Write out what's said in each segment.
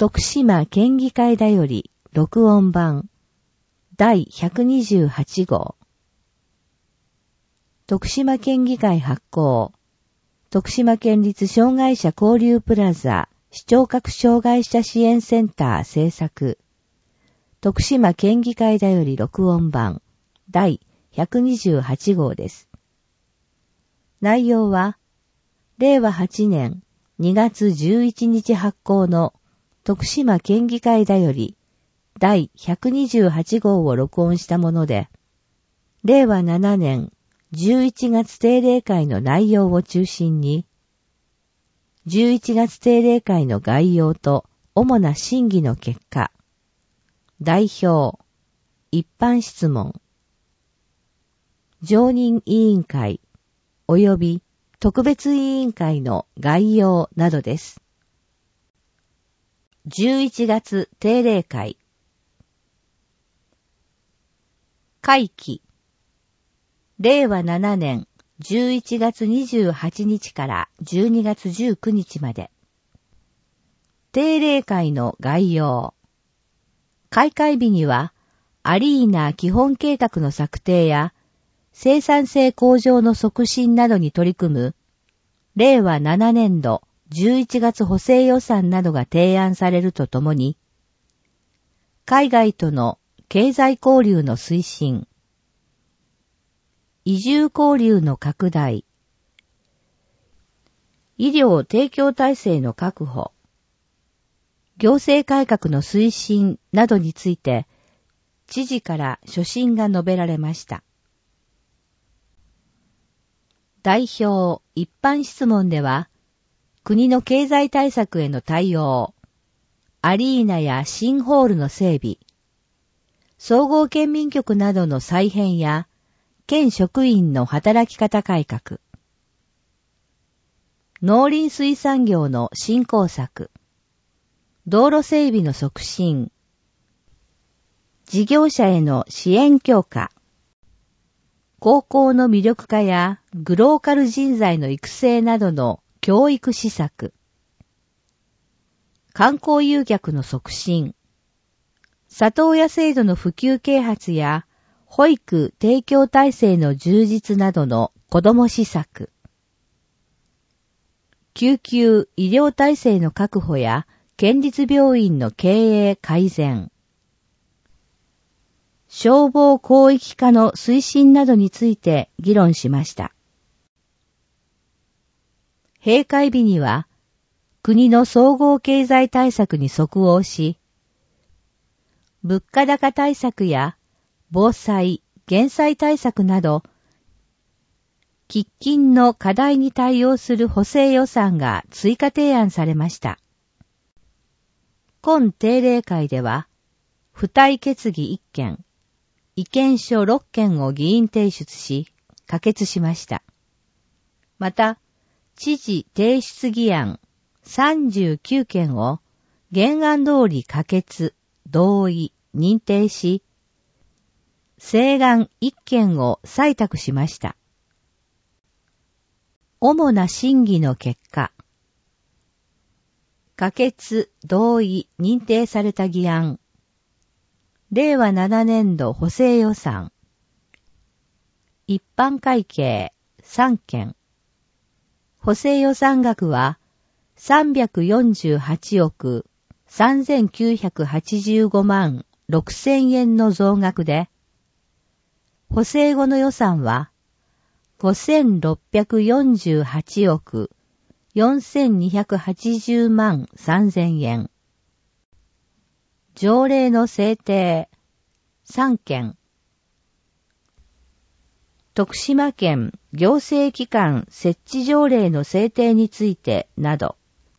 徳島県議会だより録音版第128号。徳島県議会発行。徳島県立障害者交流プラザ視聴覚障害者支援センター制作。徳島県議会だより録音版第128号です。内容は、令和8年2月11日発行の徳島県議会だより第128号を録音したもので、令和7年11月定例会の内容を中心に、11月定例会の概要と主な審議の結果、代表、一般質問、常任委員会及び特別委員会の概要などです。11月定例会。会期。令和7年11月28日から12月19日まで。定例会の概要。開会日には、アリーナ基本計画の策定や、生産性向上の促進などに取り組む、令和7年度11月補正予算などが提案されるとともに、海外との経済交流の推進、移住交流の拡大、医療提供体制の確保、行政改革の推進などについて、知事から所信が述べられました。代表一般質問では、国の経済対策への対応、アリーナや新ホールの整備、総合県民局などの再編や、県職員の働き方改革、農林水産業の振興策、道路整備の促進、事業者への支援強化、高校の魅力化やグローカル人材の育成などの教育施策、観光誘客の促進、里親制度の普及啓発や保育提供体制の充実などの子ども施策、救急医療体制の確保や県立病院の経営改善、消防広域化の推進などについて議論しました。閉会日には、国の総合経済対策に即応し、物価高対策や防災・減災対策など、喫緊の課題に対応する補正予算が追加提案されました。今定例会では、付帯決議1件、意見書6件を議員提出し、可決しました。また、知事提出議案39件を原案通り可決、同意、認定し、請願1件を採択しました。主な審議の結果、可決、同意、認定された議案、令和7年度補正予算、一般会計3件、補正予算額は348億3985万6000円の増額で、補正後の予算は5648億4280万3000円。条例の制定3件。徳島県行政機関設置条例の制定についてなど。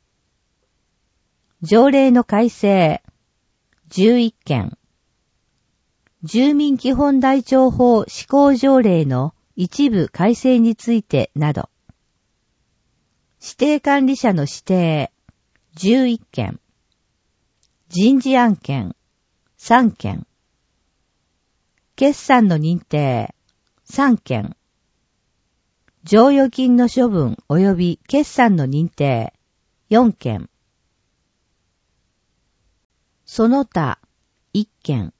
条例の改正11件。住民基本台帳法施行条例の一部改正についてなど。指定管理者の指定11件。人事案件3件。決算の認定3件。剰余金の処分及び決算の認定4件。 その他、1件。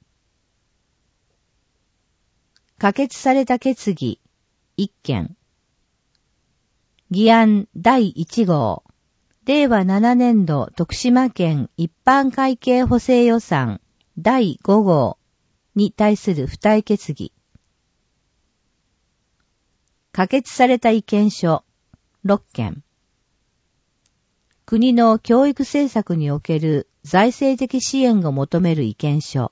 可決された決議、1件。議案第1号。令和7年度徳島県一般会計補正予算第5号に対する付帯決議。可決された意見書6件。国の教育政策における財政的支援を求める意見書。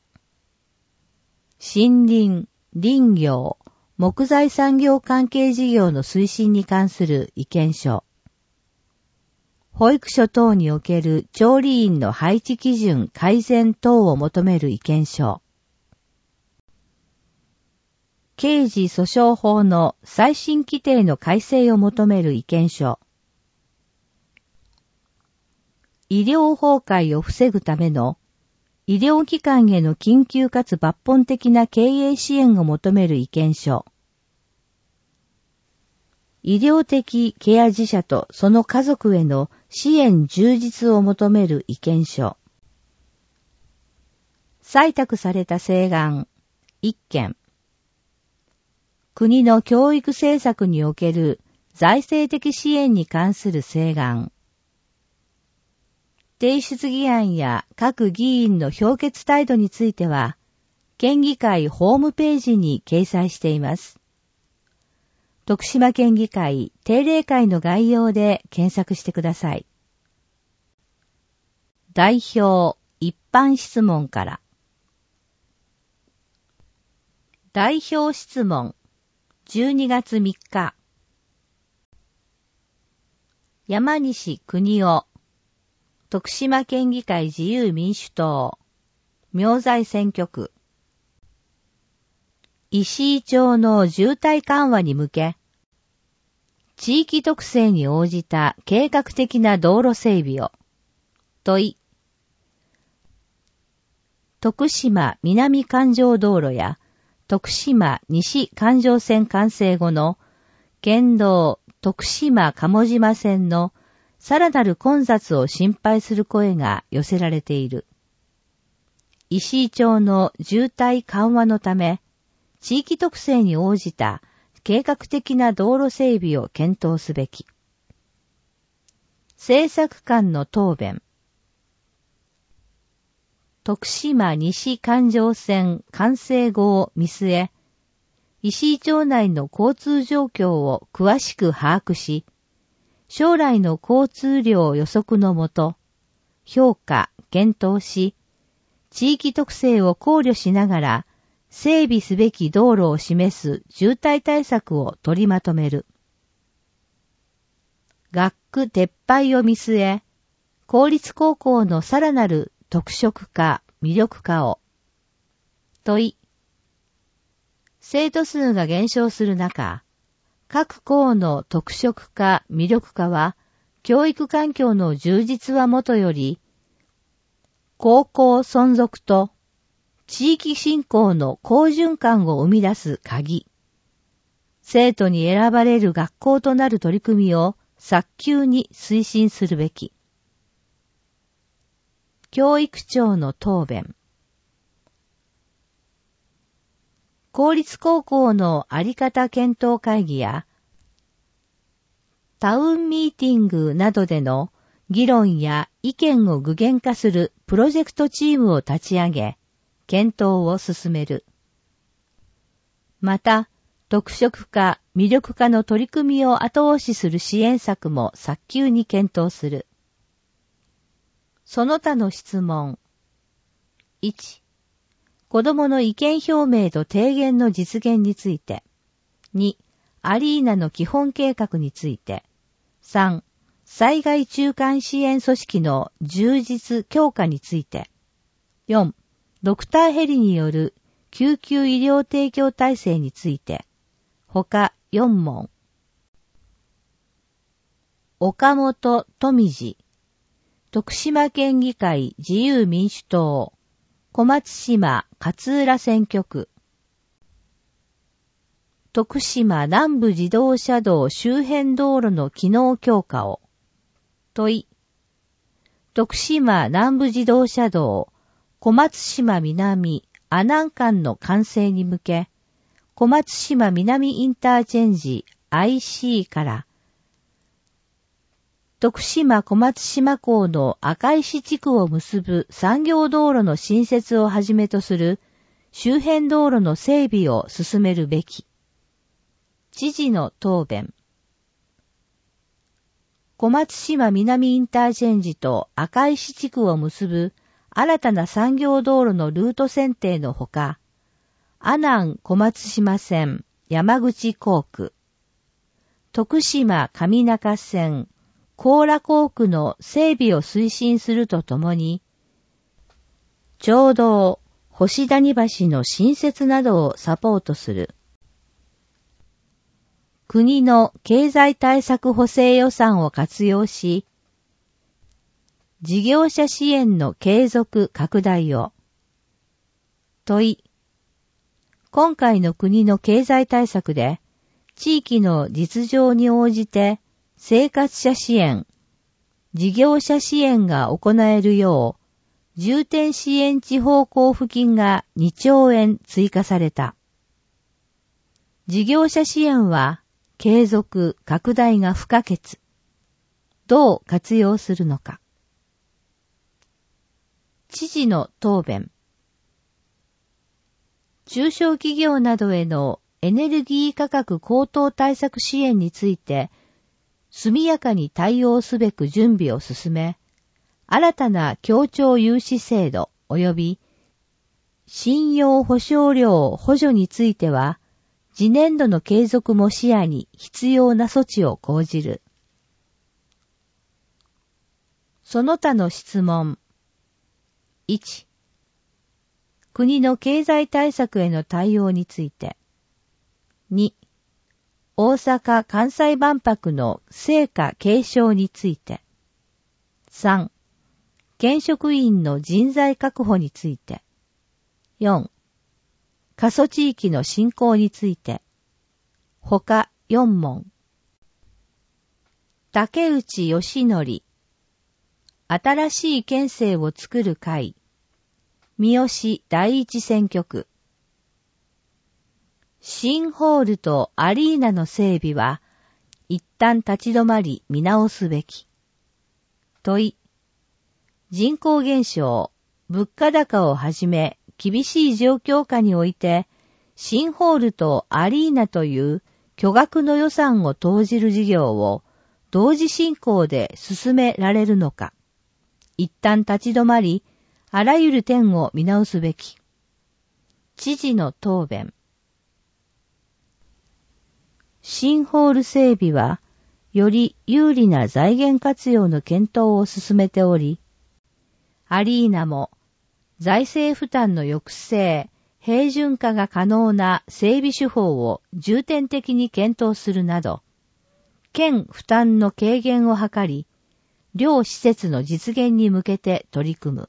森林、林業、木材産業関係事業の推進に関する意見書。保育所等における調理員の配置基準改善等を求める意見書。刑事訴訟法の再審規定の改正を求める意見書。医療崩壊を防ぐための医療機関への緊急かつ抜本的な経営支援を求める意見書。医療的ケア児者とその家族への支援充実を求める意見書。採択された請願1件。国の教育政策における財政的支援に関する請願。提出議案や各議員の評決態度については、県議会ホームページに掲載しています。徳島県議会定例会の概要で検索してください。代表一般質問から。代表質問12月3日。山西邦夫徳島県議会自由民主党明在選挙区石井町の渋滞緩和に向け地域特性に応じた計画的な道路整備を問い徳島南環状道路や徳島西環状線完成後の県道徳島鴨島線のさらなる混雑を心配する声が寄せられている。石井町の渋滞緩和のため、地域特性に応じた計画的な道路整備を検討すべき。政策官の答弁。徳島西環状線完成後を見据え、石井町内の交通状況を詳しく把握し、将来の交通量予測のもと、評価、検討し、地域特性を考慮しながら、整備すべき道路を示す渋滞対策を取りまとめる。学区撤廃を見据え、公立高校のさらなる特色化、魅力化を。問い。生徒数が減少する中、各校の特色化、魅力化は、教育環境の充実はもとより、高校存続と地域振興の好循環を生み出す鍵。生徒に選ばれる学校となる取り組みを早急に推進するべき。教育長の答弁。公立高校のあり方検討会議やタウンミーティングなどでの議論や意見を具現化するプロジェクトチームを立ち上げ、検討を進める。また、特色化、魅力化の取り組みを後押しする支援策も早急に検討する。その他の質問。1、子どもの意見表明と提言の実現について。2、アリーナの基本計画について。3、災害中間支援組織の充実強化について。4、ドクターヘリによる救急医療提供体制について。他4問。岡本富次。徳島県議会自由民主党。小松島勝浦選挙区。徳島南部自動車道周辺道路の機能強化を。問い。徳島南部自動車道小松島南阿南間の完成に向け、小松島南インターチェンジ IC から徳島小松島港の赤石地区を結ぶ産業道路の新設をはじめとする周辺道路の整備を進めるべき。知事の答弁。小松島南インターチェンジと赤石地区を結ぶ新たな産業道路のルート選定のほか、阿南小松島線、山口工区、徳島上中線、高良工区の整備を推進するとともに、町道、星谷橋の新設などをサポートする。国の経済対策補正予算を活用し、事業者支援の継続拡大を。問い。今回の国の経済対策で、地域の実情に応じて生活者支援、事業者支援が行えるよう、重点支援地方交付金が2兆円追加された。事業者支援は、継続、拡大が不可欠。どう活用するのか。知事の答弁。中小企業などへのエネルギー価格高騰対策支援について、速やかに対応すべく準備を進め、新たな協調融資制度及び信用保証料補助については、次年度の継続も視野に必要な措置を講じる。その他の質問。1、国の経済対策への対応について。2、大阪・関西万博の成果継承について。3、県職員の人材確保について。4、過疎地域の振興について。他4問。竹内義則。新しい県政を作る会。三好第一選挙区。新ホールとアリーナの整備は、一旦立ち止まり見直すべき。問い。人口減少、物価高をはじめ、厳しい状況下において、新ホールとアリーナという巨額の予算を投じる事業を同時進行で進められるのか。一旦立ち止まり、あらゆる点を見直すべき。知事の答弁。新ホール整備は、より有利な財源活用の検討を進めており、アリーナも、財政負担の抑制、平準化が可能な整備手法を重点的に検討するなど、県負担の軽減を図り、両施設の実現に向けて取り組む。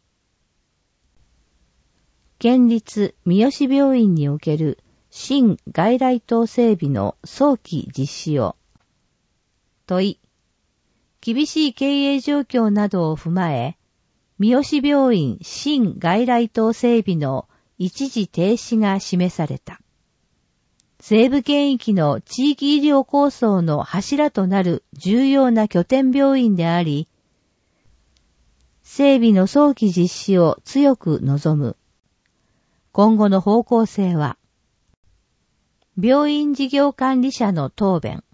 県立三好病院における新外来棟整備の早期実施を。問い。厳しい経営状況などを踏まえ、三好病院新外来棟整備の一時停止が示された。西部圏域の地域医療構想の柱となる重要な拠点病院であり、整備の早期実施を強く望む。今後の方向性は、病院事業管理者の答弁。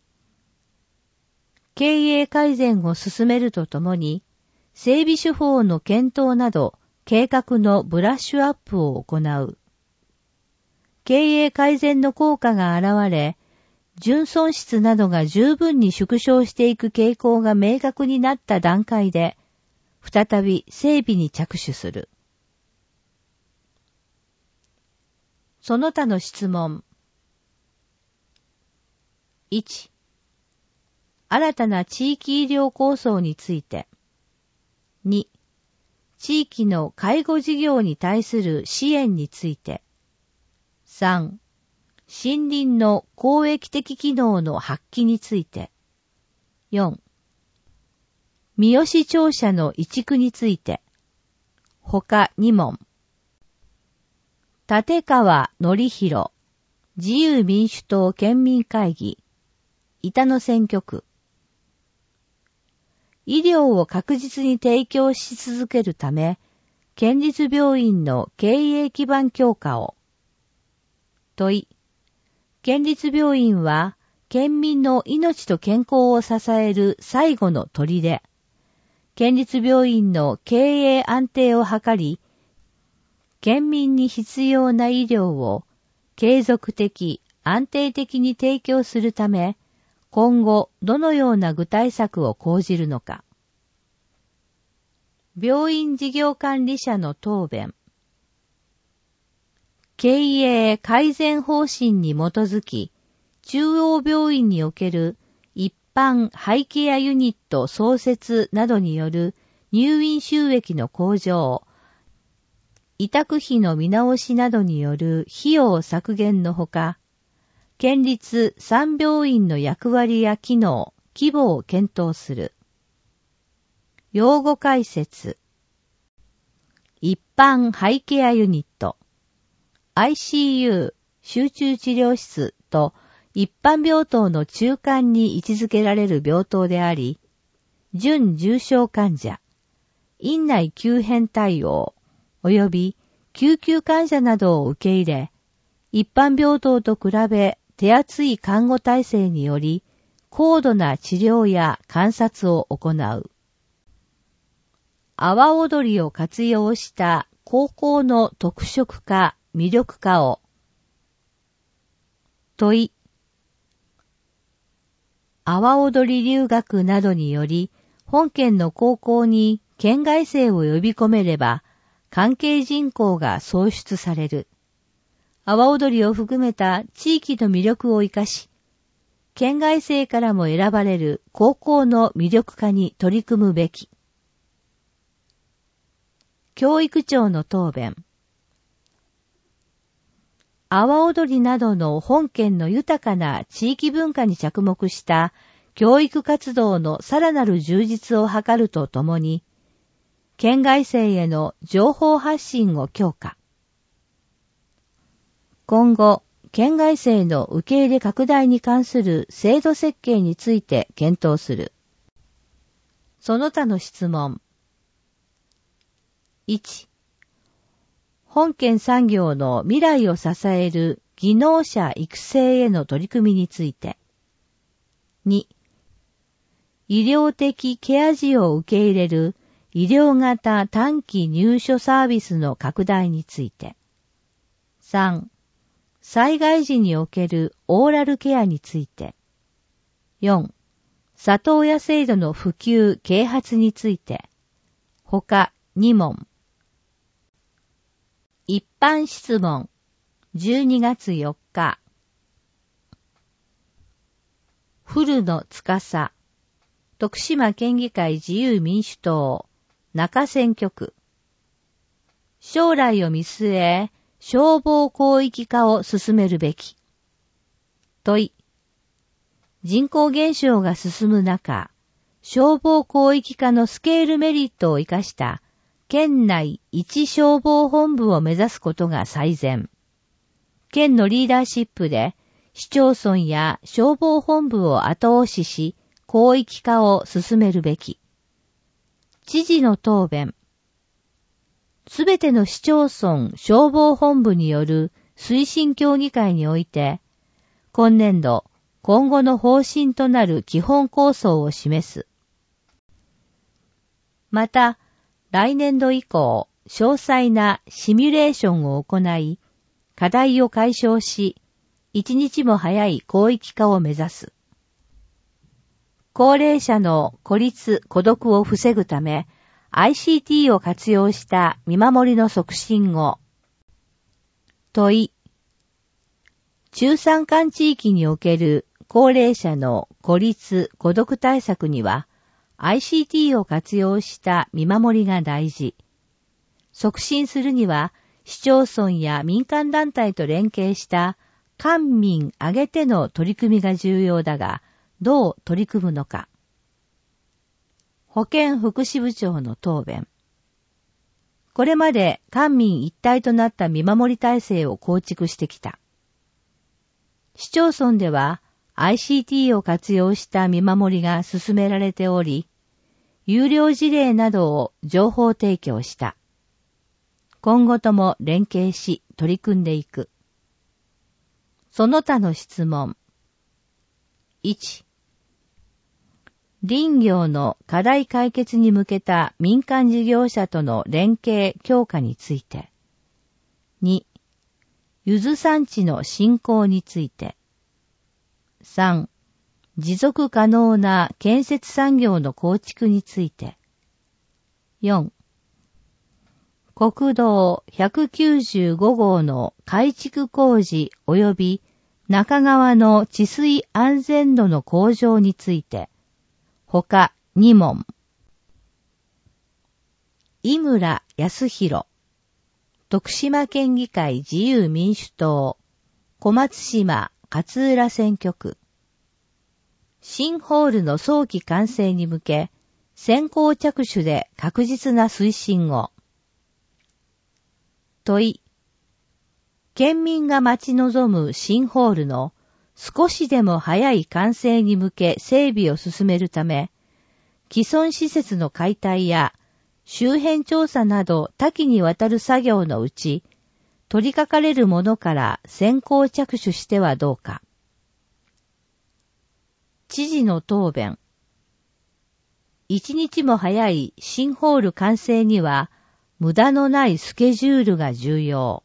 経営改善を進めるとともに、整備手法の検討など、計画のブラッシュアップを行う。経営改善の効果が現れ、純損失などが十分に縮小していく傾向が明確になった段階で、再び整備に着手する。その他の質問。1、新たな地域医療構想について。2、地域の介護事業に対する支援について。3、森林の公益的機能の発揮について。4、三好庁舎の移築について。 他2問。立川典弘、自由民主党県民会議、板野選挙区。医療を確実に提供し続けるため、県立病院の経営基盤強化を。問い。県立病院は、県民の命と健康を支える最後の砦で、県立病院の経営安定を図り、県民に必要な医療を継続的、安定的に提供するため、今後どのような具体策を講じるのか。病院事業管理者の答弁。経営改善方針に基づき、中央病院における一般ハイケアユニット創設などによる入院収益の向上、委託費の見直しなどによる費用削減のほか、県立3病院の役割や機能、規模を検討する。用語解説。一般ハイケアユニット、ICU、集中治療室と一般病棟の中間に位置づけられる病棟であり、準重症患者、院内急変対応、及び救急患者などを受け入れ、一般病棟と比べ手厚い看護体制により、高度な治療や観察を行う。阿波踊りを活用した高校の特色化、魅力化を。問い。阿波踊り留学などにより、本県の高校に県外生を呼び込めれば、関係人口が創出される。阿波踊りを含めた地域の魅力を生かし、県外生からも選ばれる高校の魅力化に取り組むべき。教育庁の答弁。阿波踊りなどの本県の豊かな地域文化に着目した教育活動のさらなる充実を図るとともに、県外生への情報発信を強化。今後、県外生の受け入れ拡大に関する制度設計について検討する。その他の質問。1. 本県産業の未来を支える技能者育成への取り組みについて。2. 医療的ケア児を受け入れる医療型短期入所サービスの拡大について。3. 災害時におけるオーラルケアについて。4. 里親制度の普及・啓発について。他2問。一般質問。12月4日。古野司。徳島県議会自由民主党。中選挙区。将来を見据え、消防広域化を進めるべき。問い。人口減少が進む中、消防広域化のスケールメリットを生かした県内一消防本部を目指すことが最善。県のリーダーシップで市町村や消防本部を後押しし、広域化を進めるべき。知事の答弁。すべての市町村消防本部による推進協議会において、今年度、今後の方針となる基本構想を示す。また、来年度以降、詳細なシミュレーションを行い、課題を解消し、一日も早い広域化を目指す。高齢者の孤立・孤独を防ぐため、ICT を活用した見守りの促進を。問い。中山間地域における高齢者の孤立・孤独対策には、ICT を活用した見守りが大事。促進するには、市町村や民間団体と連携した官民挙げての取り組みが重要だが、どう取り組むのか。保健福祉部長の答弁。 これまで官民一体となった見守り体制を構築してきた。市町村では ICT を活用した見守りが進められており、有料事例などを情報提供した。今後とも連携し取り組んでいく。その他の質問。1、林業の課題解決に向けた民間事業者との連携強化について。2、柚子産地の振興について。3、持続可能な建設産業の構築について。4、国道195号の改築工事及び中川の治水安全度の向上について。他2問。井村康弘、徳島県議会自由民主党、小松島勝浦選挙区。新ホールの早期完成に向け、先行着手で確実な推進を。問い。県民が待ち望む新ホールの少しでも早い完成に向け整備を進めるため、既存施設の解体や周辺調査など多岐にわたる作業のうち、取り掛かれるものから先行着手してはどうか。知事の答弁。一日も早い新ホール完成には、無駄のないスケジュールが重要。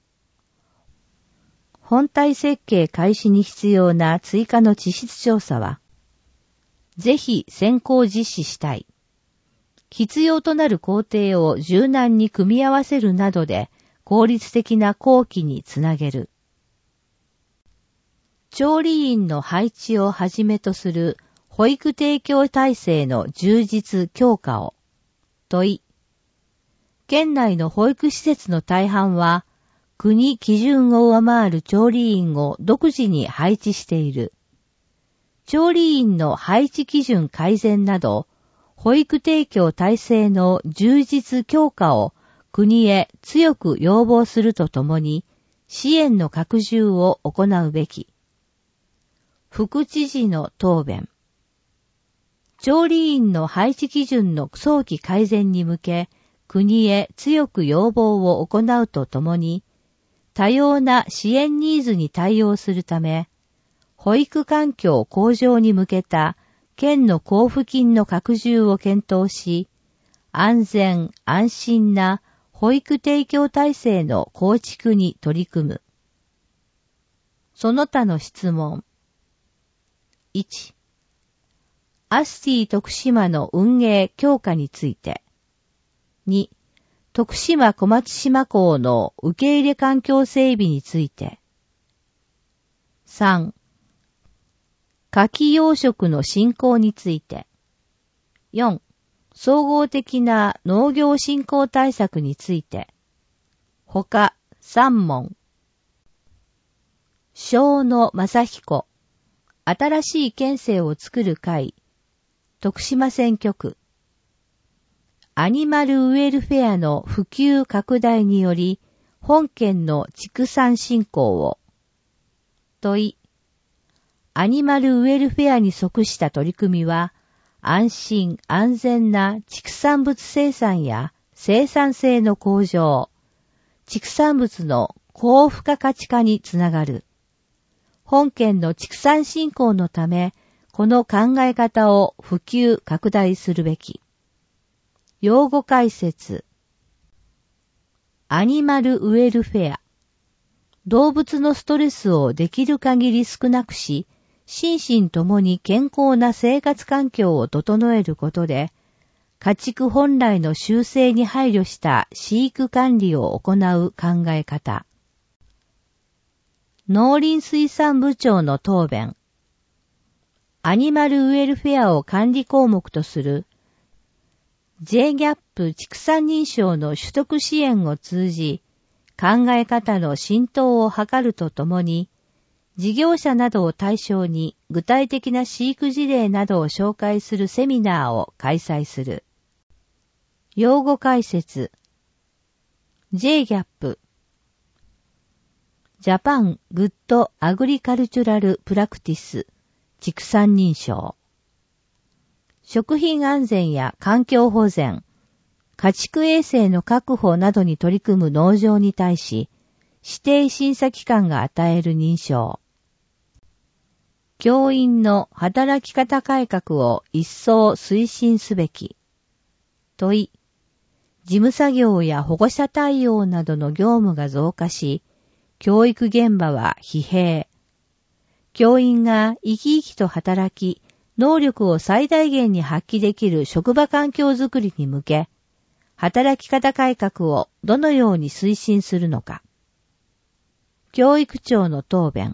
本体設計開始に必要な追加の地質調査は、ぜひ先行実施したい。必要となる工程を柔軟に組み合わせるなどで効率的な工期につなげる。調理員の配置をはじめとする保育提供体制の充実強化を。問い。県内の保育施設の大半は、国基準を上回る調理員を独自に配置している。調理員の配置基準改善など、保育提供体制の充実強化を国へ強く要望するとともに、支援の拡充を行うべき。副知事の答弁。調理員の配置基準の早期改善に向け、国へ強く要望を行うとともに、多様な支援ニーズに対応するため、保育環境向上に向けた県の交付金の拡充を検討し、安全・安心な保育提供体制の構築に取り組む。その他の質問。1、アスティ徳島の運営強化について。2、徳島小松島港の受け入れ環境整備について。3、牡蠣養殖の振興について。4、総合的な農業振興対策について。他3問。庄野正彦、新しい県政を作る会、徳島選挙区。アニマルウェルフェアの普及拡大により、本県の畜産振興を。問い。アニマルウェルフェアに即した取り組みは、安心安全な畜産物生産や生産性の向上、畜産物の高付加価値化につながる。本県の畜産振興のため、この考え方を普及拡大するべき。用語解説。アニマルウェルフェア。動物のストレスをできる限り少なくし、心身ともに健康な生活環境を整えることで、家畜本来の習性に配慮した飼育管理を行う考え方。農林水産部長の答弁。アニマルウェルフェアを管理項目とする J-GAP 畜産認証の取得支援を通じ、考え方の浸透を図るとともに、事業者などを対象に具体的な飼育事例などを紹介するセミナーを開催する。用語解説。 JGAP ジャパングッドアグリカルチュラルプラクティス畜産認証。食品安全や環境保全、家畜衛生の確保などに取り組む農場に対し、指定審査機関が与える認証。教員の働き方改革を一層推進すべき。問い。事務作業や保護者対応などの業務が増加し、教育現場は疲弊。教員が生き生きと働き、能力を最大限に発揮できる職場環境づくりに向け、働き方改革をどのように推進するのか。教育庁の答弁。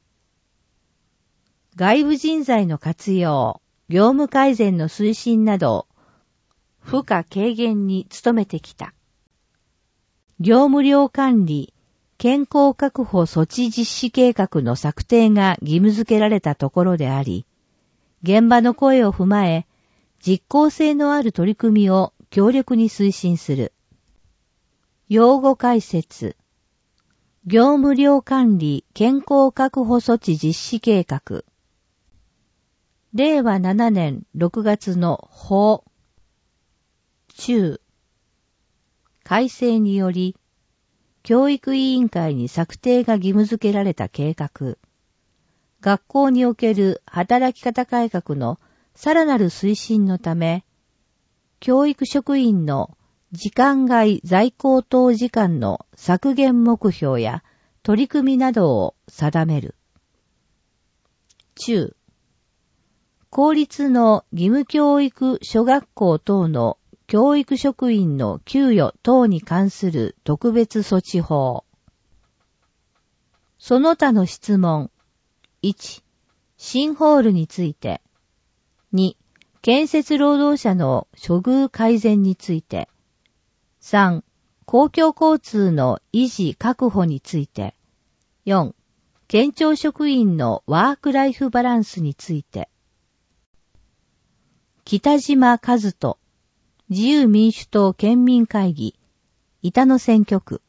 外部人材の活用、業務改善の推進など、負荷軽減に努めてきた。業務量管理、健康確保措置実施計画の策定が義務付けられたところであり、現場の声を踏まえ、実効性のある取り組みを強力に推進する。用語解説。業務量管理健康確保措置実施計画。令和7年6月の法中改正により、教育委員会に策定が義務付けられた計画。学校における働き方改革のさらなる推進のため、教育職員の時間外在校等時間の削減目標や取り組みなどを定める。中、公立の義務教育諸学校等の教育職員の給与等に関する特別措置法。その他の質問。1、新ホールについて。2、建設労働者の処遇改善について。3、公共交通の維持確保について。4、県庁職員のワークライフバランスについて。北島和人、自由民主党県民会議、板野選挙区。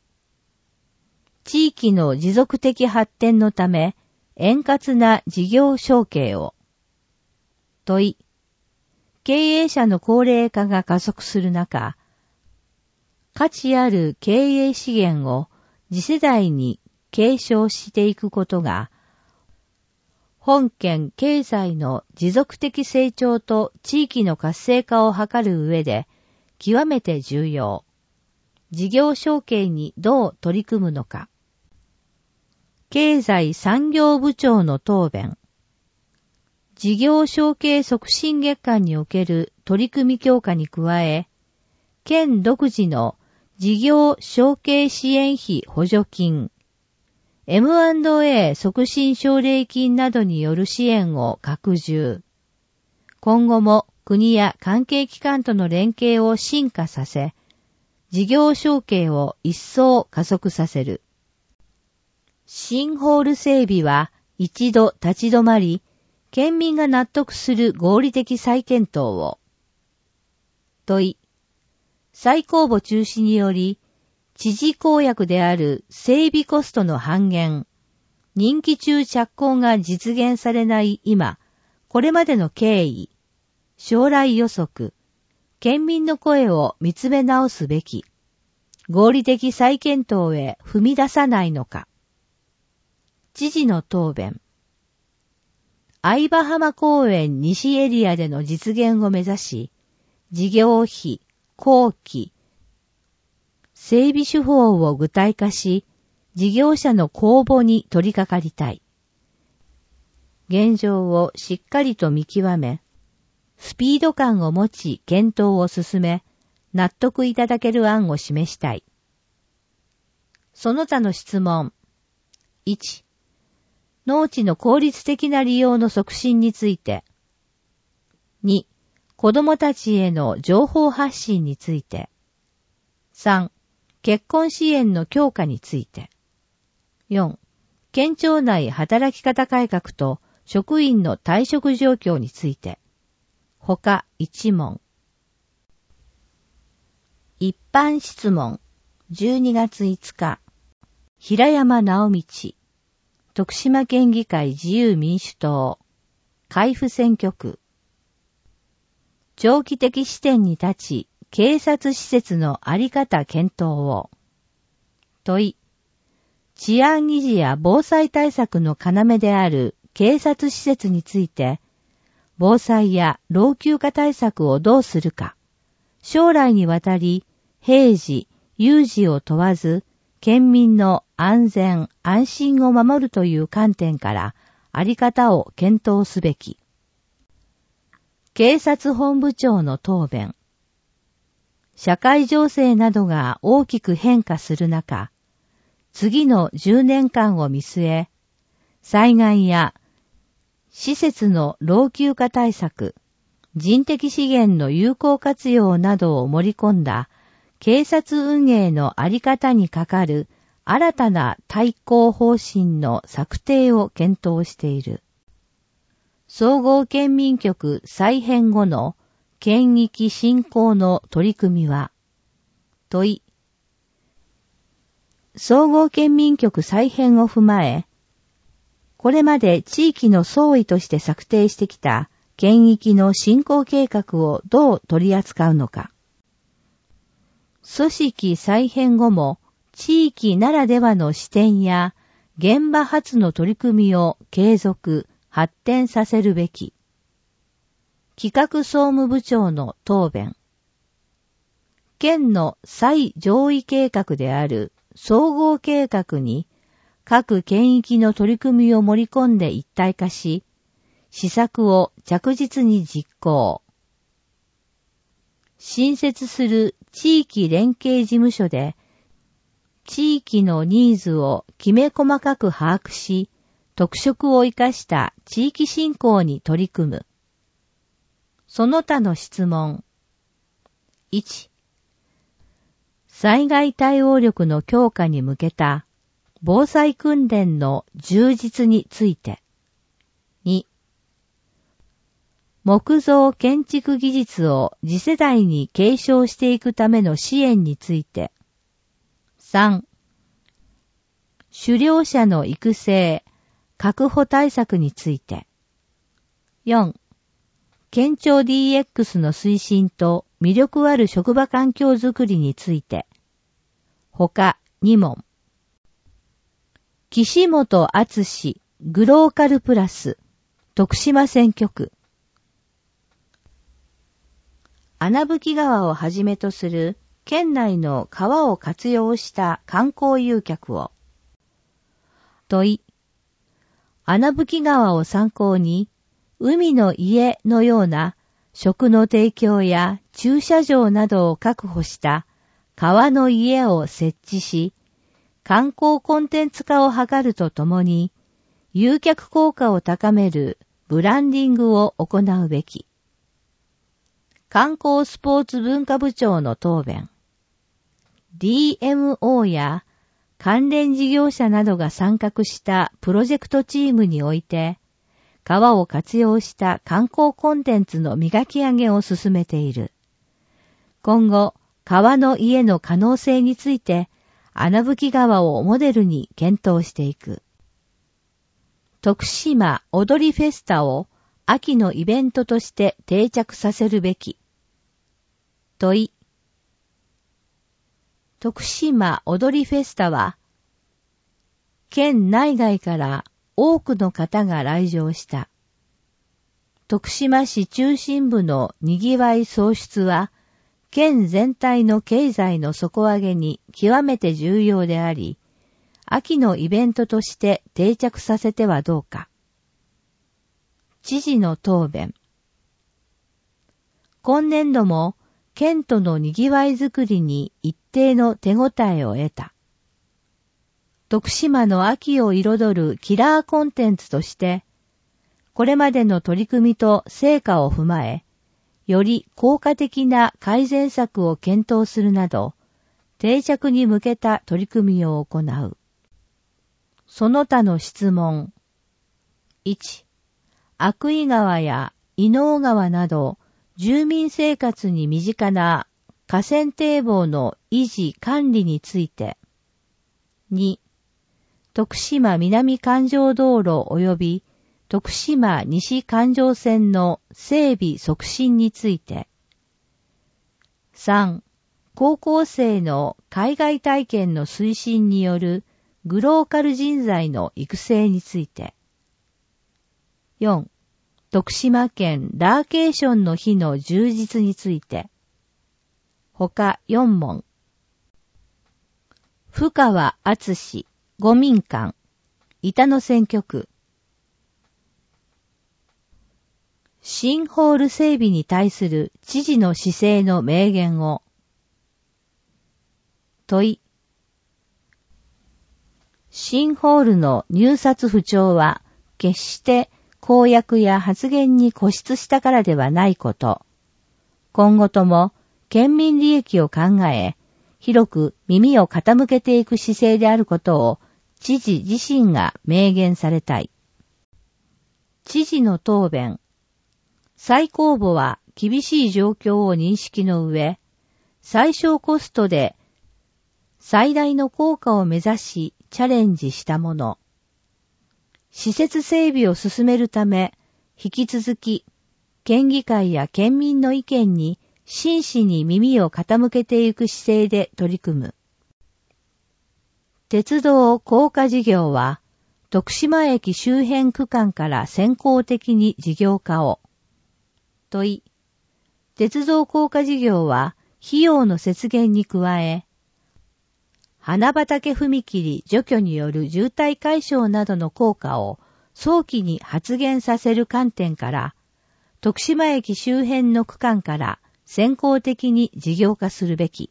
地域の持続的発展のため、円滑な事業承継を。問い。経営者の高齢化が加速する中、価値ある経営資源を次世代に継承していくことが、本県経済の持続的成長と地域の活性化を図る上で極めて重要。事業承継にどう取り組むのか。経済産業部長の答弁。事業承継促進月間における取り組み強化に加え、県独自の事業承継支援費補助金、M&A 促進奨励金などによる支援を拡充。今後も国や関係機関との連携を深化させ、事業承継を一層加速させる。新ホール整備は一度立ち止まり、県民が納得する合理的再検討を。問い。再公募中止により、知事公約である整備コストの半減、任期中着工が実現されない今、これまでの経緯、将来予測、県民の声を見つめ直すべき、合理的再検討へ踏み出さないのか。知事の答弁。相葉浜公園西エリアでの実現を目指し、事業費、工期、整備手法を具体化し、事業者の公募に取り掛かりたい。現状をしっかりと見極め、スピード感を持ち検討を進め、納得いただける案を示したい。その他の質問。1、農地の効率的な利用の促進について。2、子どもたちへの情報発信について。3、結婚支援の強化について。4、県庁内働き方改革と職員の退職状況について。他1問。一般質問。 12月5日、平山直道、徳島県議会自由民主党、海部選挙区。長期的視点に立ち、警察施設のあり方検討を。問い。治安維持や防災対策の要である警察施設について、防災や老朽化対策をどうするか、将来にわたり、平時、有事を問わず、県民の安全・安心を守るという観点からあり方を検討すべき。警察本部長の答弁。社会情勢などが大きく変化する中、次の10年間を見据え、災害や施設の老朽化対策、人的資源の有効活用などを盛り込んだ警察運営のあり方にかかる新たな対抗方針の策定を検討している。総合県民局再編後の県域振興の取り組みは、問い。総合県民局再編を踏まえ、これまで地域の総意として策定してきた県域の振興計画をどう取り扱うのか。組織再編後も地域ならではの視点や現場発の取り組みを継続、発展させるべき。企画総務部長の答弁。県の最上位計画である総合計画に各県域の取り組みを盛り込んで一体化し、施策を着実に実行。新設する地域連携事務所で、地域のニーズをきめ細かく把握し、特色を生かした地域振興に取り組む。その他の質問。1、災害対応力の強化に向けた防災訓練の充実について。2、木造建築技術を次世代に継承していくための支援について。3、狩猟者の育成、確保対策について。4、県庁 DX の推進と魅力ある職場環境づくりについて。他2問。岸本敦グローカルプラス、徳島選挙区。穴吹川をはじめとする県内の川を活用した観光誘客を。問い。穴吹川を参考に、海の家のような食の提供や駐車場などを確保した川の家を設置し、観光コンテンツ化を図るとともに、誘客効果を高めるブランディングを行うべき。観光スポーツ文化部長の答弁。DMO や関連事業者などが参画したプロジェクトチームにおいて、川を活用した観光コンテンツの磨き上げを進めている。今後、川の家の可能性について、穴吹川をモデルに検討していく。徳島踊りフェスタを秋のイベントとして定着させるべき。問い。徳島踊りフェスタは、県内外から多くの方が来場した。徳島市中心部の賑わい創出は、県全体の経済の底上げに極めて重要であり、秋のイベントとして定着させてはどうか。知事の答弁。今年度も県との賑わいづくりに一定の手応えを得た。徳島の秋を彩るキラーコンテンツとして、これまでの取り組みと成果を踏まえ、より効果的な改善策を検討するなど、定着に向けた取り組みを行う。その他の質問。1、阿久井川や伊能川など、住民生活に身近な河川堤防の維持管理について。2、徳島南環状道路及び徳島西環状線の整備促進について。3、高校生の海外体験の推進によるグローカル人材の育成について。4、徳島県ラーケーションの日の充実について。他4問。深川敦五民館、板野選挙区。新ホール整備に対する知事の姿勢の明言を。問い。新ホールの入札不調は決して公約や発言に固執したからではないこと。今後とも県民利益を考え、広く耳を傾けていく姿勢であることを知事自身が明言されたい。知事の答弁。再公募は厳しい状況を認識の上、最小コストで最大の効果を目指しチャレンジしたもの。施設整備を進めるため、引き続き、県議会や県民の意見に真摯に耳を傾けていく姿勢で取り組む。鉄道高架事業は、徳島駅周辺区間から先行的に事業化を。問い。鉄道高架事業は、費用の節減に加え、花畑踏切除去による渋滞解消などの効果を早期に発現させる観点から、徳島駅周辺の区間から先行的に事業化するべき。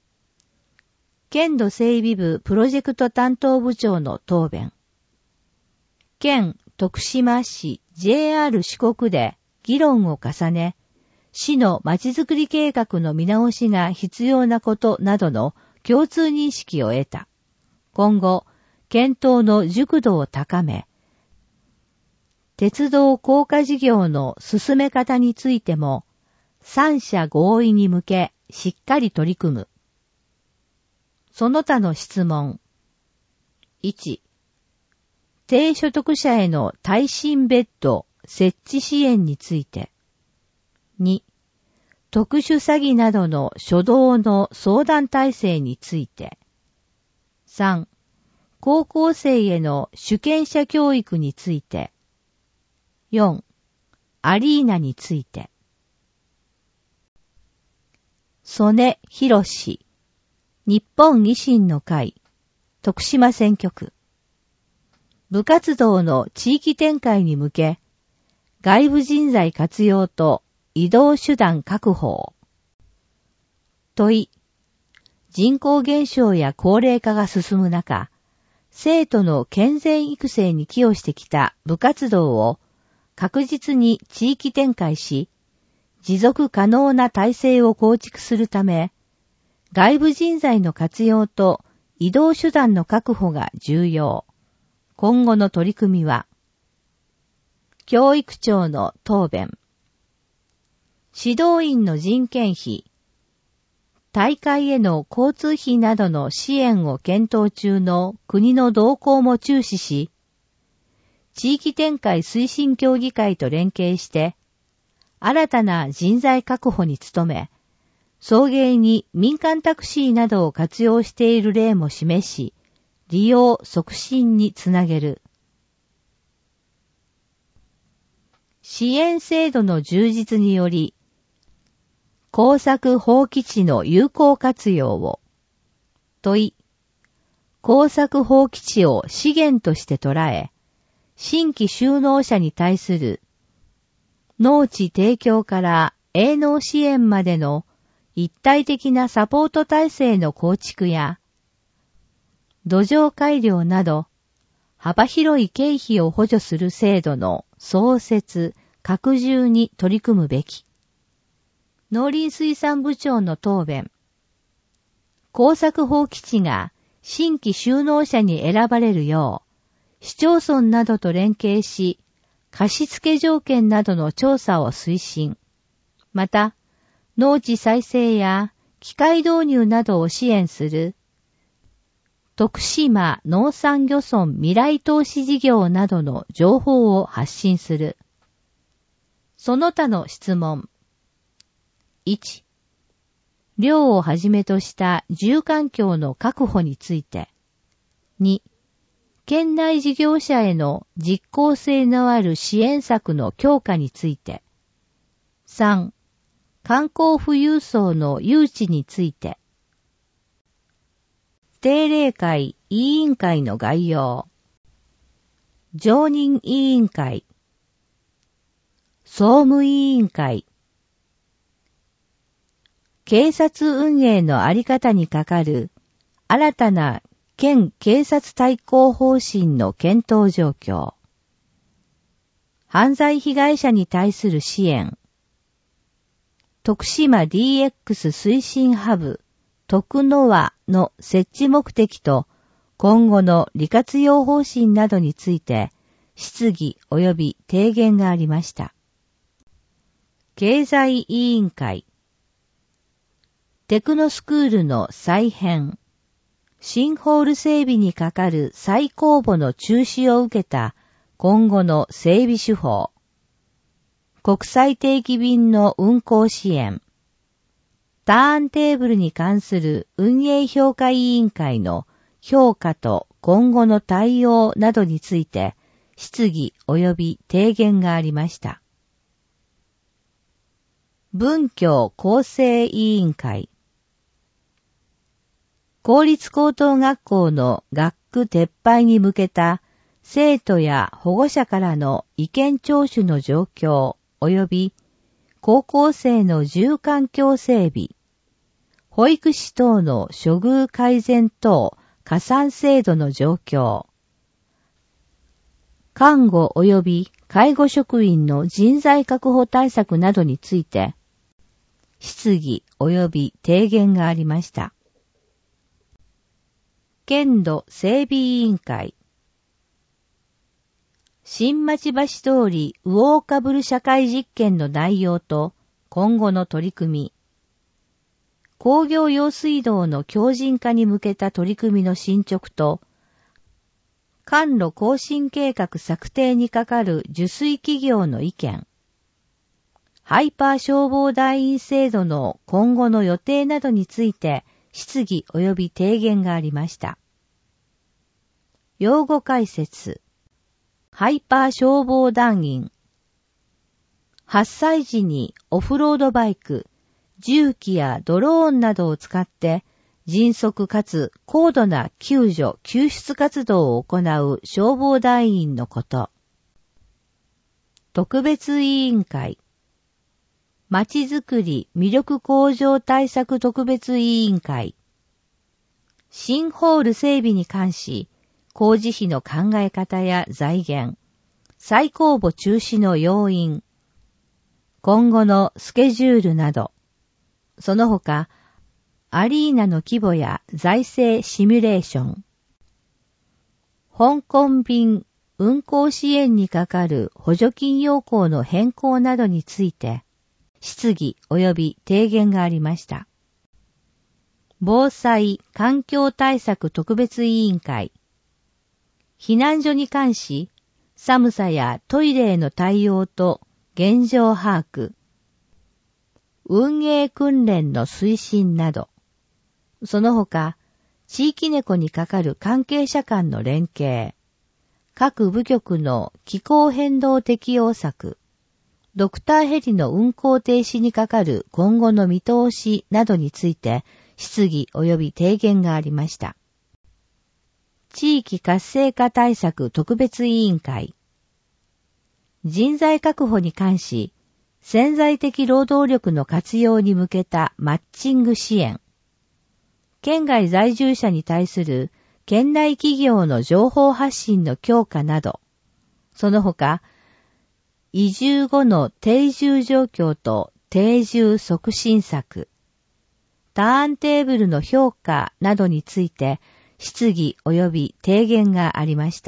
県土整備部プロジェクト担当部長の答弁。県徳島市 JR 四国で議論を重ね、市のまちづくり計画の見直しが必要なことなどの共通認識を得た。今後、検討の熟度を高め、鉄道高架事業の進め方についても、三者合意に向けしっかり取り組む。その他の質問。1、低所得者への耐震ベッド設置支援について。2、特殊詐欺などの初動の相談体制について。3、高校生への主権者教育について。4、アリーナについて。曽根博士、日本維新の会、徳島選挙区。部活動の地域展開に向け、外部人材活用と移動手段確保を。問い。人口減少や高齢化が進む中、生徒の健全育成に寄与してきた部活動を確実に地域展開し、持続可能な体制を構築するため、外部人材の活用と移動手段の確保が重要。今後の取り組みは、教育庁の答弁。指導員の人件費、大会への交通費などの支援を検討中の国の動向も注視し、地域展開推進協議会と連携して、新たな人材確保に努め、送迎に民間タクシーなどを活用している例も示し、利用促進につなげる。支援制度の充実により、耕作放棄地の有効活用を。問い。耕作放棄地を資源として捉え、新規就農者に対する農地提供から営農支援までの一体的なサポート体制の構築や、土壌改良など幅広い経費を補助する制度の創設、拡充に取り組むべき。農林水産部長の答弁。耕作放棄地が新規就農者に選ばれるよう、市町村などと連携し、貸付条件などの調査を推進。また、農地再生や機械導入などを支援する徳島農産漁村未来投資事業などの情報を発信する。その他の質問。1、漁をはじめとした住環境の確保について。2、県内事業者への実効性のある支援策の強化について。3、観光富裕層の誘致について。定例会委員会の概要。常任委員会。総務委員会。警察運営のあり方にかかる新たな県警察対抗方針の検討状況。犯罪被害者に対する支援。徳島 DX 推進ハブ徳の輪の設置目的と今後の利活用方針などについて質疑及び提言がありました。経済委員会。テクノスクールの再編。新ホール整備にかかる再公募の中止を受けた今後の整備手法。国際定期便の運航支援。ターンテーブルに関する運営評価委員会の評価と今後の対応などについて質疑及び提言がありました。文教構成委員会。公立高等学校の学区撤廃に向けた生徒や保護者からの意見聴取の状況及び高校生の住環境整備、保育士等の処遇改善等加算制度の状況、看護及び介護職員の人材確保対策などについて、質疑及び提言がありました。県土整備委員会。新町橋通りウォーカブル社会実験の内容と今後の取り組み、工業用水道の強靭化に向けた取り組みの進捗と、管路更新計画策定にかかる受水企業の意見、ハイパー消防団員制度の今後の予定などについて質疑及び提言がありました。用語解説。ハイパー消防団員。8歳時にオフロードバイク、重機やドローンなどを使って迅速かつ高度な救助・救出活動を行う消防団員のこと。特別委員会。まちづくり魅力向上対策特別委員会。新ホール整備に関し、工事費の考え方や財源、再公募中止の要因、今後のスケジュールなど、その他、アリーナの規模や財政シミュレーション、香港便運航支援にかかる補助金要項の変更などについて、質疑及び提言がありました。防災環境対策特別委員会。避難所に関し、寒さやトイレへの対応と現状把握、運営訓練の推進など、その他、地域猫にかかる関係者間の連携、各部局の気候変動適応策、ドクターヘリの運航停止にかかる今後の見通しなどについて質疑及び提言がありました。地域活性化対策特別委員会。人材確保に関し、潜在的労働力の活用に向けたマッチング支援。県外在住者に対する県内企業の情報発信の強化など、その他、移住後の定住状況と定住促進策、ターンテーブルの評価などについて質疑及び提言がありました。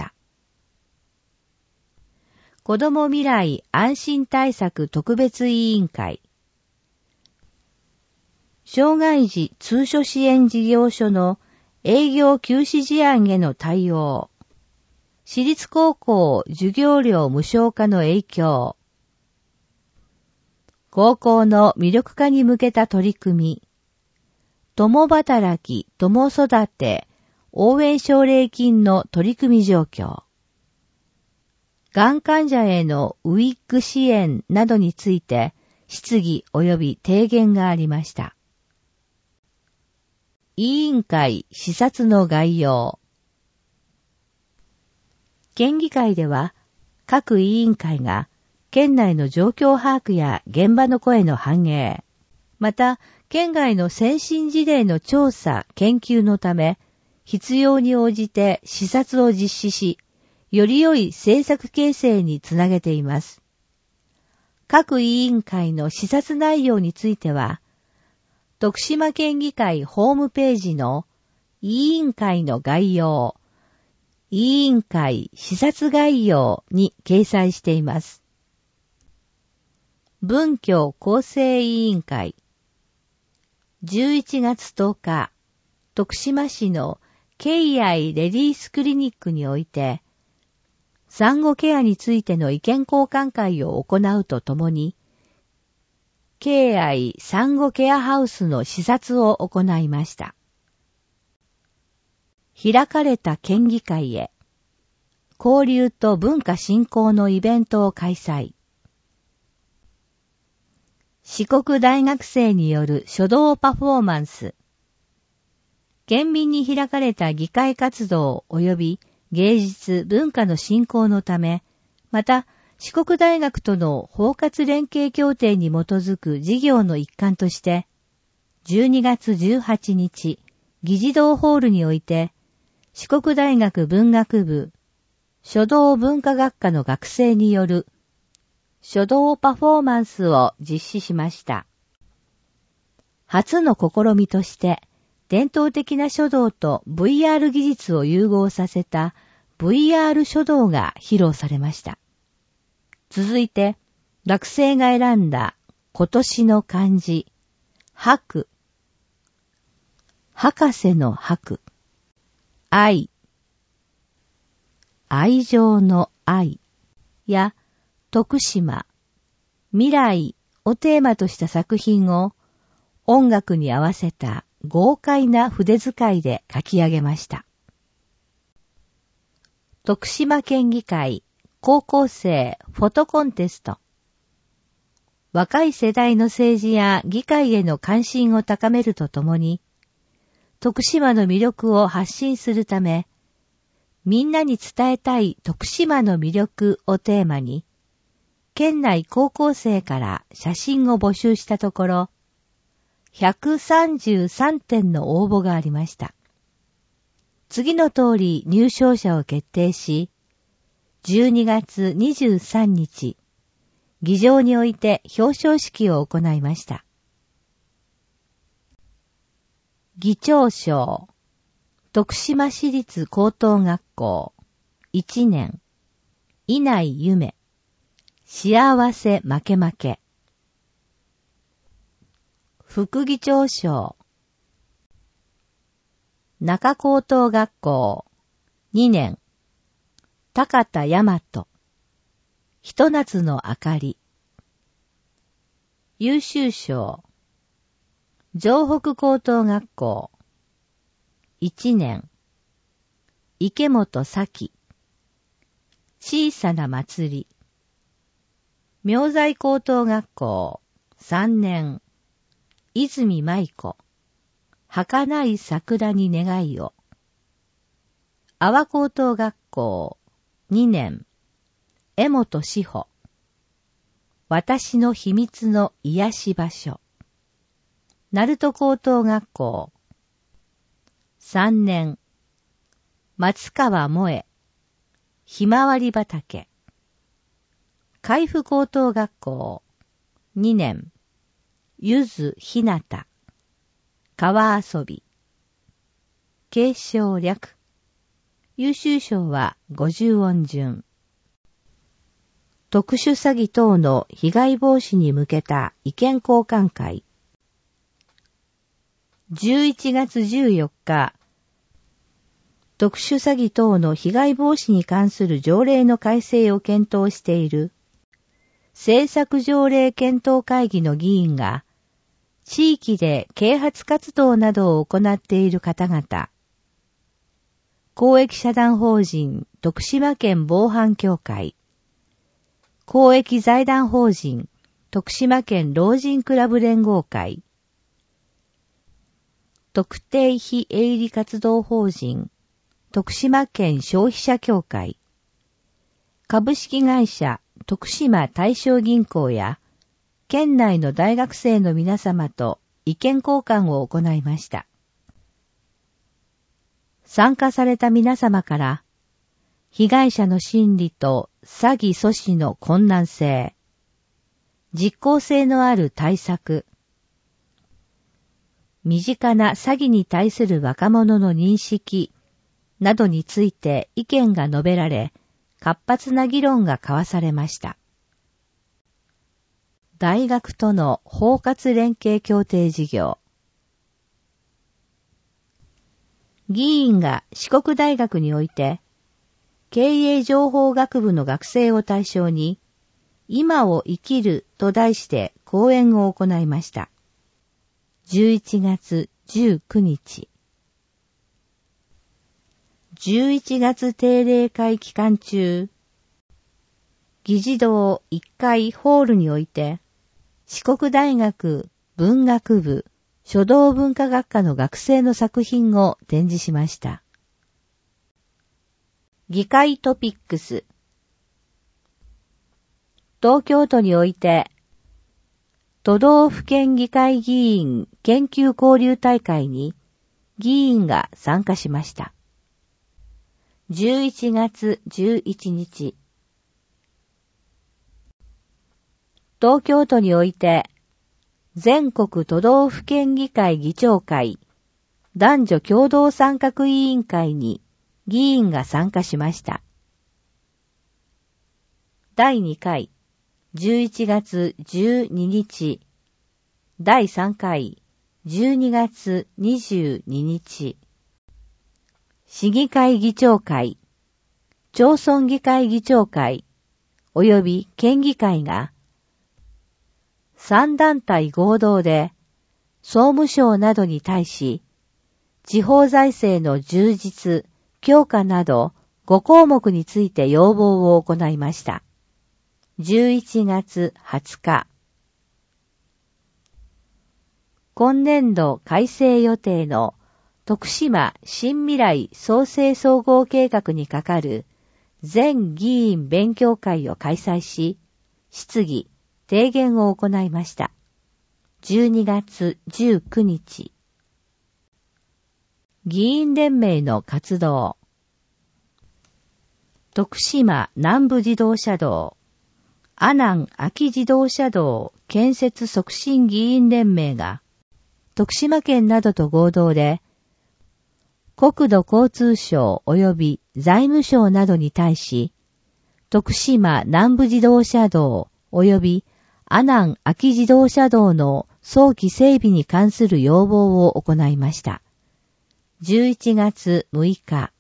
子ども未来安心対策特別委員会。 障害児通所支援事業所の営業休止事案への対応。私立高校授業料無償化の影響。高校の魅力化に向けた取り組み。共働き、共育て、応援奨励金の取り組み状況。がん患者へのウィッグ支援などについて質疑及び提言がありました。委員会視察の概要。県議会では各委員会が県内の状況把握や現場の声の反映、また県外の先進事例の調査・研究のため必要に応じて視察を実施し、より良い政策形成につなげています。各委員会の視察内容については、徳島県議会ホームページの委員会の概要、委員会視察概要に掲載しています。文教構成委員会11月10日、徳島市の敬愛レディースクリニックにおいて、産後ケアについての意見交換会を行うとともに、敬愛産後ケアハウスの視察を行いました。開かれた県議会へ、交流と文化振興のイベントを開催。四国大学生による書道パフォーマンス。県民に開かれた議会活動及び芸術文化の振興のため、また四国大学との包括連携協定に基づく事業の一環として、12月18日、議事堂ホールにおいて、四国大学文学部書道文化学科の学生による書道パフォーマンスを実施しました。初の試みとして、伝統的な書道と VR 技術を融合させた VR 書道が披露されました。続いて、学生が選んだ今年の漢字、博。博士の博。愛。愛情の愛。や、徳島、未来をテーマとした作品を音楽に合わせた豪快な筆遣いで書き上げました。徳島県議会高校生フォトコンテスト。若い世代の政治や議会への関心を高めるとともに、徳島の魅力を発信するため、みんなに伝えたい徳島の魅力をテーマに、県内高校生から写真を募集したところ、133点の応募がありました。次の通り入賞者を決定し、12月23日、議場において表彰式を行いました。議長賞、徳島市立高等学校、1年、稲井夢、幸せ負け負け。副議長賞、中高等学校、2年、高田大和、ひと夏の明かり。優秀賞、城北高等学校、1年、池本咲、小さな祭り。明西高等学校、3年、泉舞子、儚い桜に願いを。阿波高等学校、2年、江本志保、私の秘密の癒し場所。鳴門高等学校、3年、松川萌、ひまわり畑。海部高等学校、2年、ゆずひなた、川遊び。継承略。優秀賞は50音順。特殊詐欺等の被害防止に向けた意見交換会。 11月14日、特殊詐欺等の被害防止に関する条例の改正を検討している政策条例検討会議の議員が、地域で啓発活動などを行っている方々、公益社団法人徳島県防犯協会、公益財団法人徳島県老人クラブ連合会、特定非営利活動法人徳島県消費者協会、株式会社徳島大正銀行や県内の大学生の皆様と意見交換を行いました。参加された皆様から、被害者の心理と詐欺阻止の困難性、実効性のある対策、身近な詐欺に対する若者の認識などについて意見が述べられ、活発な議論が交わされました。大学との包括連携協定事業。議員が四国大学において、経営情報学部の学生を対象に、今を生きると題して講演を行いました。11月19日。11月定例会期間中、議事堂1階ホールにおいて、四国大学文学部書道文化学科の学生の作品を展示しました。議会トピックス。東京都において、都道府県議会議員研究交流大会に議員が参加しました。11月11日。東京都において、全国都道府県議会議長会男女共同参画委員会に議員が参加しました。第2回、11月12日。第3回、12月22日。市議会議長会、町村議会議長会、及び県議会が、3団体合同で、総務省などに対し、地方財政の充実、強化など5項目について要望を行いました。11月20日。今年度改正予定の徳島新未来創生総合計画にかかる全議員勉強会を開催し、質疑、提言を行いました。12月19日。議員連盟の活動。徳島南部自動車道、阿南秋自動車道建設促進議員連盟が、徳島県などと合同で、国土交通省及び財務省などに対し、徳島南部自動車道及び阿南秋自動車道の早期整備に関する要望を行いました。11月6日。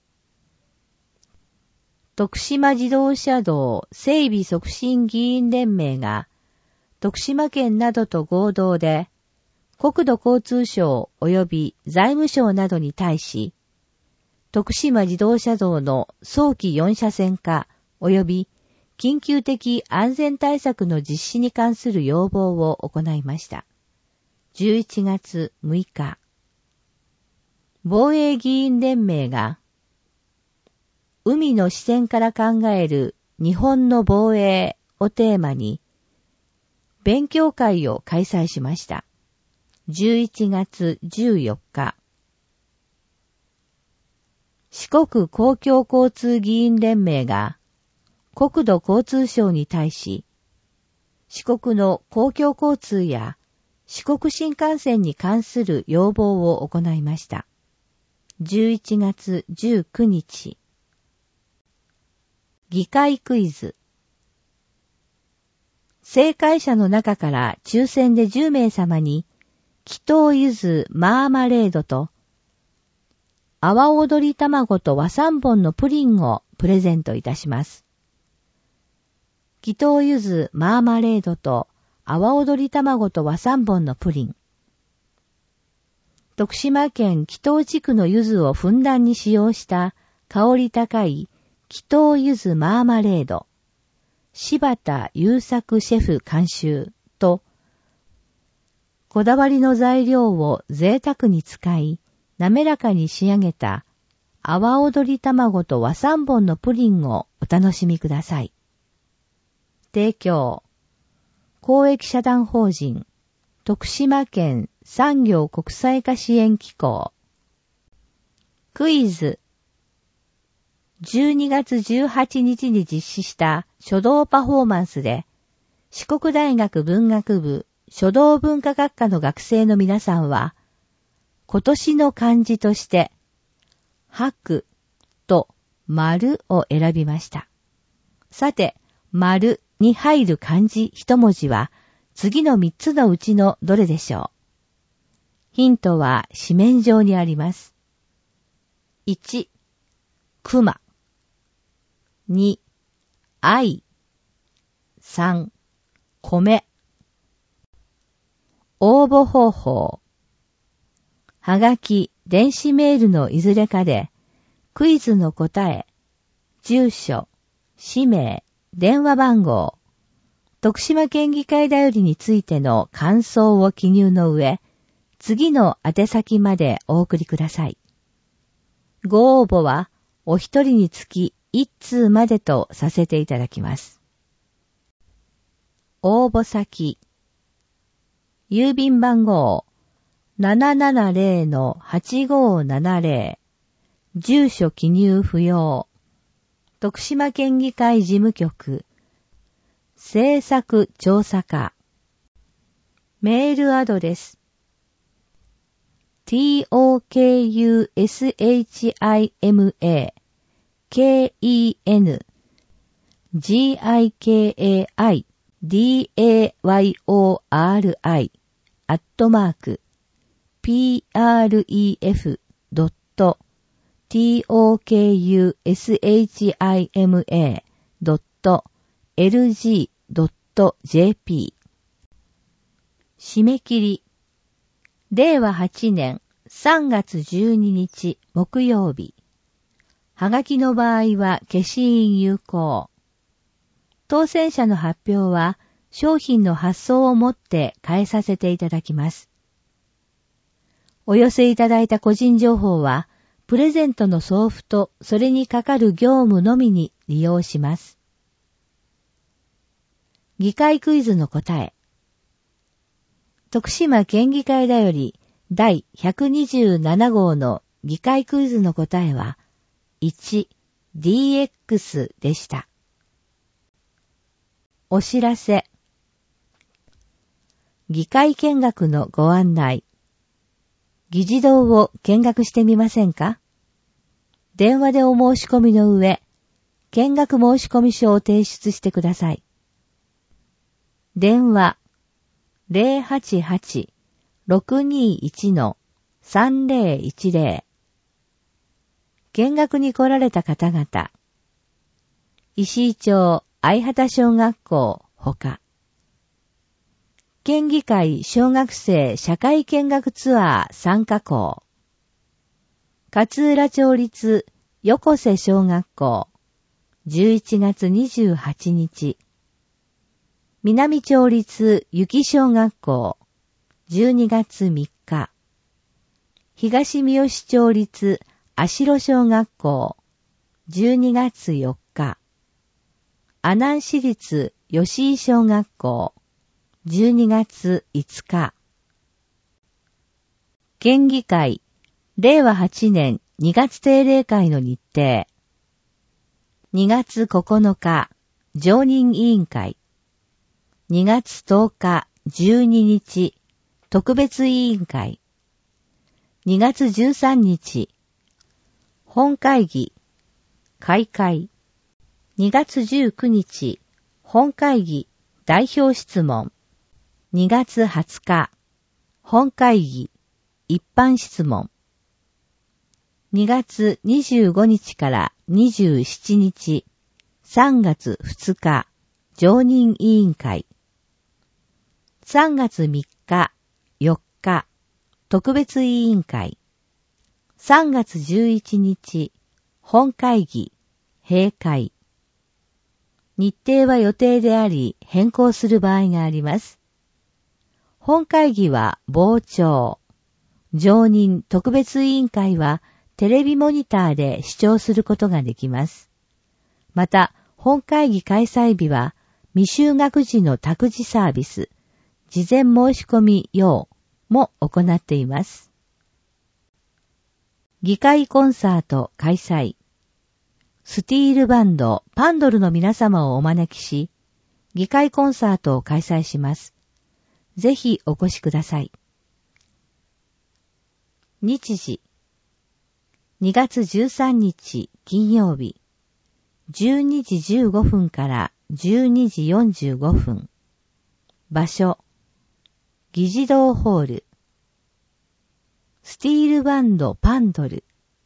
徳島自動車道整備促進議員連盟が、徳島県などと合同で、国土交通省及び財務省などに対し、徳島自動車道の早期4車線化及び緊急的安全対策の実施に関する要望を行いました。11月6日。防衛議員連盟が、海の視線から考える日本の防衛をテーマに、勉強会を開催しました。11月14日。四国公共交通議員連盟が国土交通省に対し、四国の公共交通や四国新幹線に関する要望を行いました。11月19日。議会クイズ。正解者の中から抽選で10名様に祈祷柚子マーマレードと、阿波踊り卵と和三本のプリンをプレゼントいたします。祈祷柚子マーマレードと阿波踊り卵と和三本のプリン。徳島県祈祷地区の柚子をふんだんに使用した香り高い祈祷柚子マーマレード。柴田優作シェフ監修と、こだわりの材料を贅沢に使い、滑らかに仕上げた阿波踊り卵と和三本のプリンをお楽しみください。提供、公益社団法人、徳島県産業国際化支援機構。クイズ。12月18日に実施した書道パフォーマンスで、四国大学文学部書道文化学科の学生の皆さんは、今年の漢字として、白と丸を選びました。さて、丸に入る漢字一文字は、次の3つのうちのどれでしょう？ヒントは紙面上にあります。1、熊。2、愛。3、米。応募方法。はがき、電子メールのいずれかで、クイズの答え、住所、氏名、電話番号、徳島県議会だよりについての感想を記入の上、次の宛先までお送りください。ご応募は、お一人につき1通までとさせていただきます。応募先、郵便番号、770-8570 住所記入不要徳島県議会事務局政策調査課メールアドレス pref.gikidYORI@pref.lg.jp 締め切り令和8年3月12日木曜日はがきの場合は消印有効当選者の発表は商品の発送をもって変えさせていただきます。お寄せいただいた個人情報は、プレゼントの送付とそれにかかる業務のみに利用します。議会クイズの答え。徳島県議会だより第127号の議会クイズの答えは、1、DX でした。お知らせ。議会見学のご案内。議事堂を見学してみませんか？電話でお申し込みの上、見学申し込み書を提出してください。電話 088-621-3010 見学に来られた方々、石井町相畑小学校ほか、県議会小学生社会見学ツアー参加校、勝浦町立横瀬小学校、11月28日、南町立雪小学校、12月3日、東三好町立芦路小学校、12月4日、阿南市立吉井小学校、12月5日。県議会、令和8年2月定例会の日程。2月9日、常任委員会。2月10日、12日、特別委員会。2月13日、本会議、開会。2月19日、本会議、代表質問。2月20日、 本会議、一般質問。2月25日から27日、3月2日、常任委員会。3月3日、4日、特別委員会。3月11日、本会議、閉会。日程は予定であり、変更する場合があります。本会議は傍聴。常任特別委員会はテレビモニターで視聴することができます。また、本会議開催日は未就学児の託児サービス、事前申し込み用も行っています。議会コンサート開催。スティールバンドパンドルの皆様をお招きし、議会コンサートを開催します。ぜひお越しください。日時。2月13日金曜日。12時15分から12時45分。場所。議事堂ホール。スティールバンドパンドル。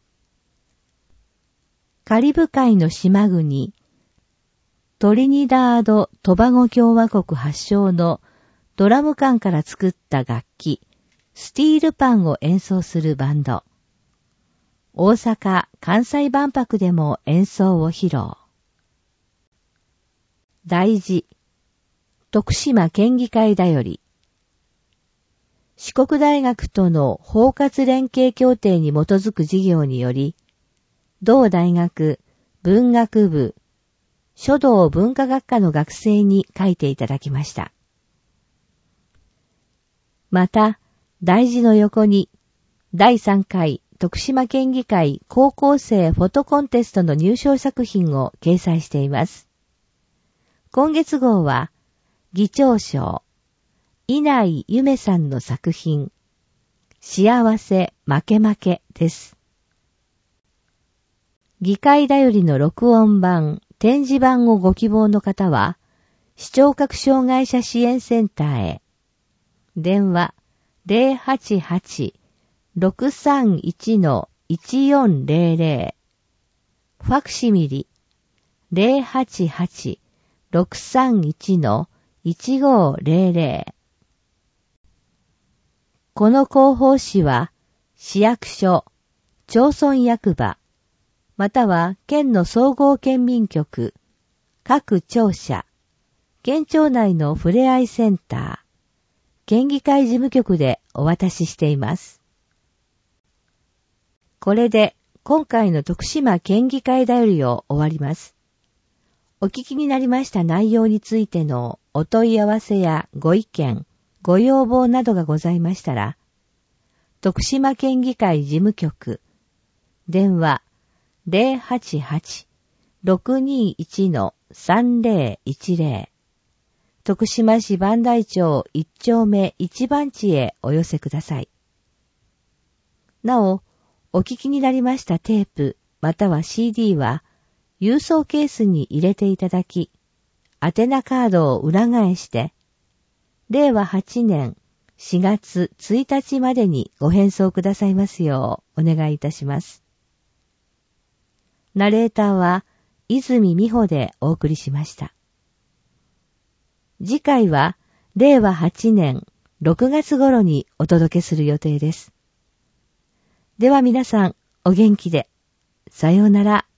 カリブ海の島国、トリニダード・トバゴ共和国発祥のドラム缶から作った楽器、スティールパンを演奏するバンド。大阪・関西万博でも演奏を披露。大事。徳島県議会だより。四国大学との包括連携協定に基づく事業により、同大学文学部書道文化学科の学生に書いていただきました。また、大事の横に第3回徳島県議会高校生フォトコンテストの入賞作品を掲載しています。今月号は議長賞稲井ゆめさんの作品幸せ負け負けです。議会だよりの録音版、展示版をご希望の方は、視聴覚障害者支援センターへ。電話 088-631-1400 ファクシミリ 088-631-1500 この広報誌は、市役所、町村役場、または県の総合県民局、各庁舎、県庁内のふれあいセンター、県議会事務局でお渡ししています。これで今回の徳島県議会だよりを終わります。お聞きになりました内容についてのお問い合わせやご意見、ご要望などがございましたら、徳島県議会事務局、電話088-621-3010 徳島市磐梯町1丁目1番地へお寄せください。なお、お聞きになりましたテープまたは CD は郵送ケースに入れていただき、宛名カードを裏返して令和8年4月1日までにご返送くださいますようお願いいたします。ナレーターは泉美穂でお送りしました。次回は令和8年6月頃にお届けする予定です。では皆さんお元気で。さようなら。